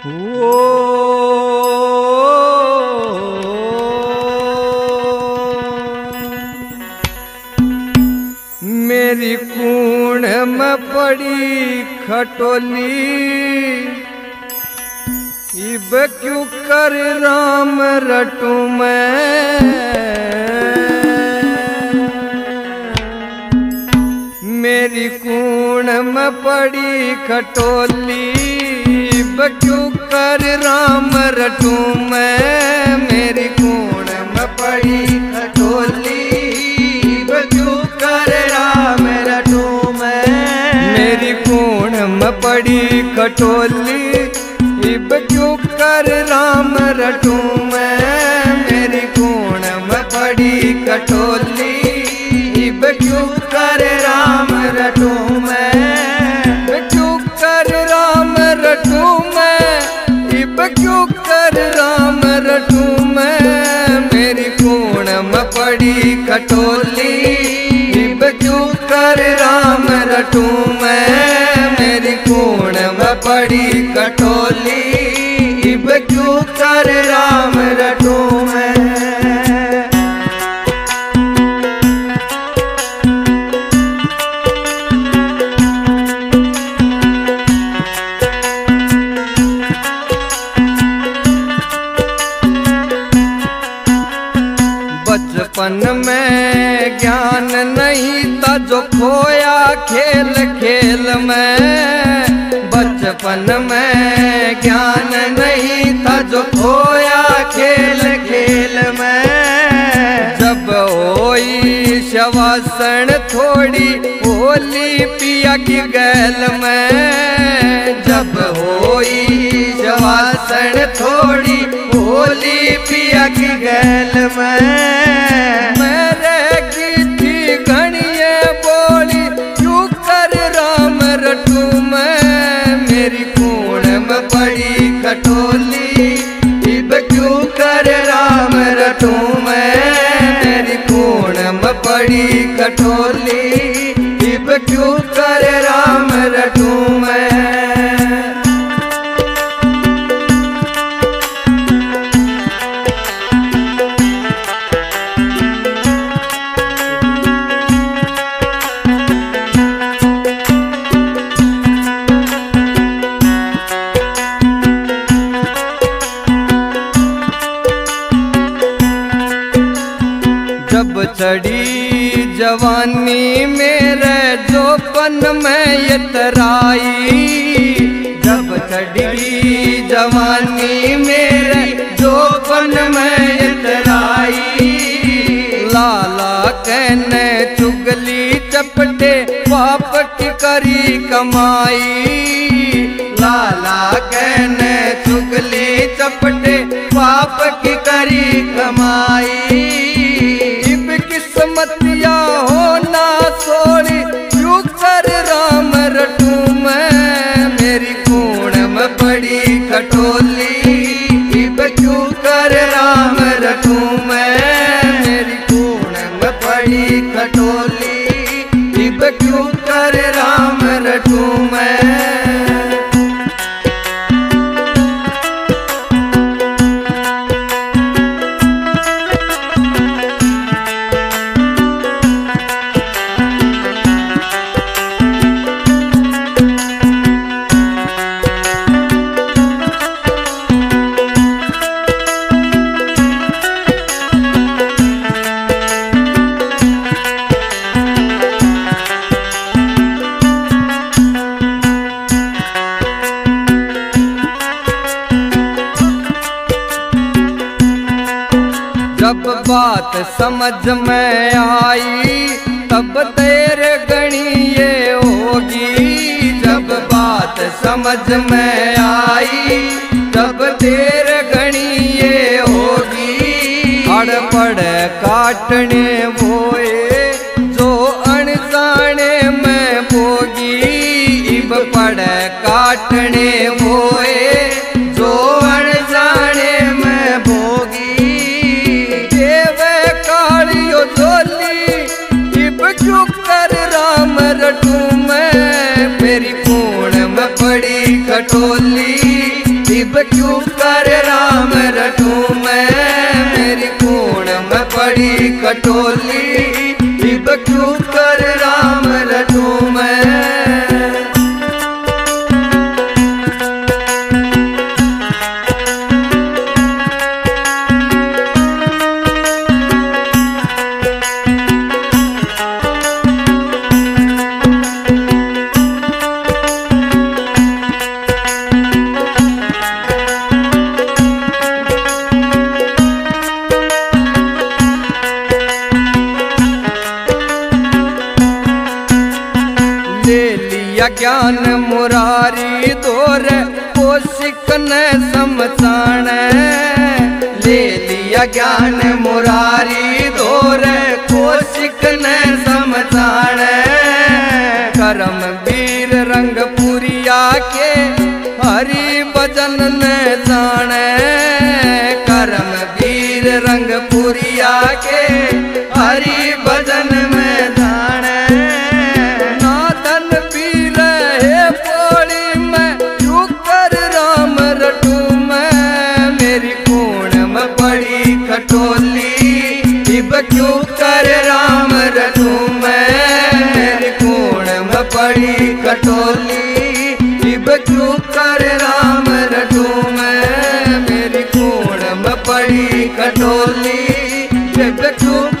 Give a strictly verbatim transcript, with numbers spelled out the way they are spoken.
ओ मेरी कूण में पड़ी खटोली, इब क्यों कर राम रटू मैं। मेरी कूण में पड़ी खटोली, इब क्यों कर राम रटू मैं। मेरी कूण में पड़ी खटोली, इब क्यों कर राम रटू मैं। मेरी कूण में पड़ी खटोली, इब क्यों कर राम रटू मैं। मेरी कूण में पड़ी खटोली, इब क्यों कर राम रटू मैं। क्यों कर राम रटू मैं, इब क्यों कर राम रटू मैं। मेरी कूण में पड़ी खटोली, इब क्यों कर राम रटू मैं। मेरी कूण में पड़ी खटोली, इब क्यों कर राम रटू मैं। बचपन में ज्ञान नहीं था जो खोया खेल खेल में। बचपन में ज्ञान नहीं था जो खोया खेल खेल में। जब होई शवासन थोड़ी होली पिया की गैल में। जब होई शवासन थोड़ी होली पिया की गैल में। मेरे की थी घड़िए बोली, क्यों कर राम रटू मैं। मेरी कूण में पड़ी खटोली, इब क्यों कर राम रटू मैं। मेरी कूण में पड़ी खटोली, इब क्यों कर राम रटू मैं। जब चढ़ी जवानी मेरे जोबन में यतराई। जब चढ़ी जवानी मेरे जोबन में यतराई। लाला कहने चुगली चपटे पाप की करी कमाई। लाला कहने चुगली चपटे पाप की करी कमाई। किस्मतिया हो ना सोड़ी, क्यों कर राम रटू मैं। मेरी कूण में पड़ी खटोली, इब क्यों कर राम रटू मैं। मेरी कूण में पड़ी खटोली, इब क्यों कर राम रटू मैं। जब बात समझ में आई, तब देर गणिये होगी। जब बात समझ में आई, तब देर गणिये होगी। अड़पड़ काटने बोए जो अनजाने में बोगी। इब पड़ काटने बोए जो अनजाने में भोगी। क्यों कर राम रटू मैं। मेरी कूण में पड़ी खटोली, इब क्यों कर राम रटूं मैं, मेरी कूण में पड़ी खटोली, इब क्यों कर राम रटूं मैं। ले लिया ज्ञान मुरारी दौर कोशिक न समझाण, ले लिया ज्ञान मुरारी दौर कोशिक न समझाण। करम वीर रंगपुरिया के हरि भजन न जाने, करम वीर रंगपुरिया के हरि भजन में जाने। नादन पीर है पोड़ी में क्यों कर राम रटूं मैं, मेरी कूण में पड़ी खटोली, इब क्यों कर राम रटूं मैं, मेरी कूण में पड़ी खटोली, इब क्यों कर राम रटूं मैं, मेरी कूण में पड़ी खटोली, इब क्यों